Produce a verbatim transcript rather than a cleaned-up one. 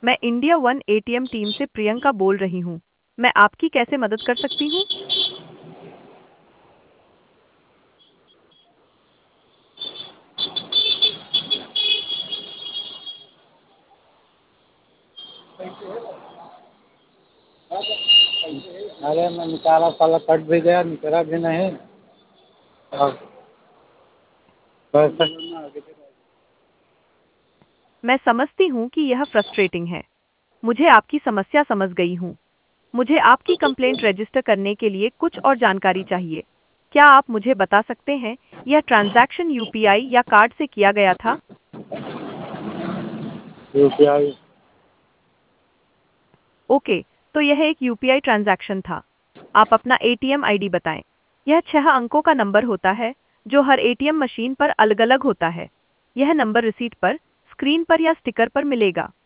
मैं India one ATM team से प्रियंका बोल रही हूँ। मैं आपकी कैसे मदद कर सकती हूँ? अरे मैं निकाला साला कट भी गया, निकला भी नहीं। अब पैसा मैं समझती हूँ कि यह फ्रस्ट्रेटिंग है। मुझे आपकी समस्या समझ गई हूँ। मुझे आपकी कंप्लेंट रजिस्टर करने के लिए कुछ और जानकारी चाहिए। क्या आप मुझे बता सकते हैं यह ट्रांजैक्शन यूपीआई या कार्ड से किया गया था? U P I. ओके, तो यह एक यूपीआई ट्रांजैक्शन था। आप अपना एटीएम आईडी बताएं। यह छह अंकों का नंबर होता है जो हर एटीएम मशीन पर अलग-अलग होता है। यह नंबर रिसीट पर, स्क्रीन पर या स्टिकर पर मिलेगा।